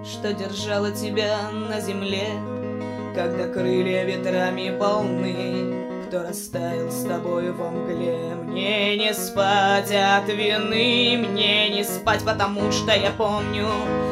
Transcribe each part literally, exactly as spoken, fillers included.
что держало тебя на земле, когда крылья ветрами полны. Кто растаял с тобой во мгле? Мне не спать от вины, мне не спать, потому что я помню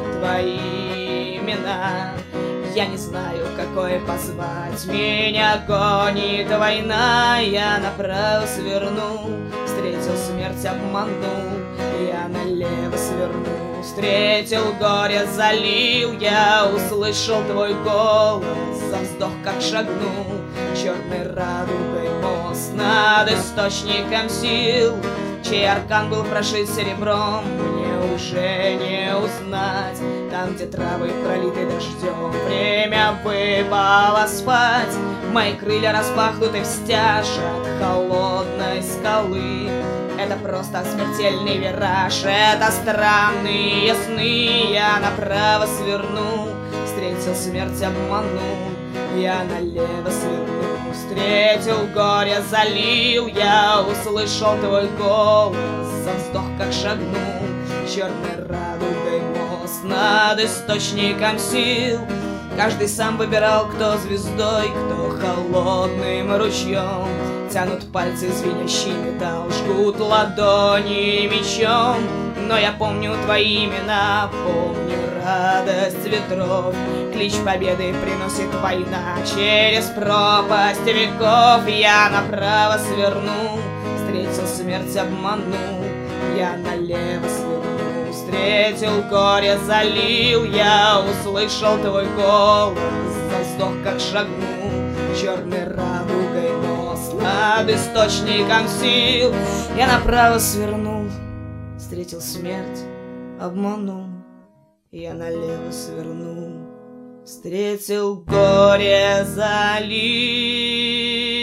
твои имена. Я не знаю, какое позвать, меня гонит война. Я направо свернул, встретил смерть, обманул. Я налево свернул, встретил горе, залил. Я услышал твой голос, за вздох как шагнул. Черной радугой мост над источником сил, чей аркан был прошит серебром. Мне уже не узнать, там, где травы пролиты дождем. Время выпало спать, мои крылья распахнуты встяжь от холодной скалы. Это просто смертельный вираж, это странные сны. Я направо свернул, встретил смерть, обманул. Я налево свернул, встретил горе, залил. Я услышал твой голос, за вздох как шагнул. Черной радугой мост над источником сил. Каждый сам выбирал, кто звездой, кто холодным ручьем. Тянут пальцы, звенящий металл, жгут ладони мечом. Но я помню твои имена, помню радость ветров. Клич победы приносит война через пропасть веков. Я направо свернул, встретил смерть, обманул. Я налево свернул, встретил горе, залил. Я услышал твой голос, за вздох как шагнул. Черной радугой мост над источником сил. Я направо свернул, встретил смерть, обманул. Я налево свернул, встретил горе, залил.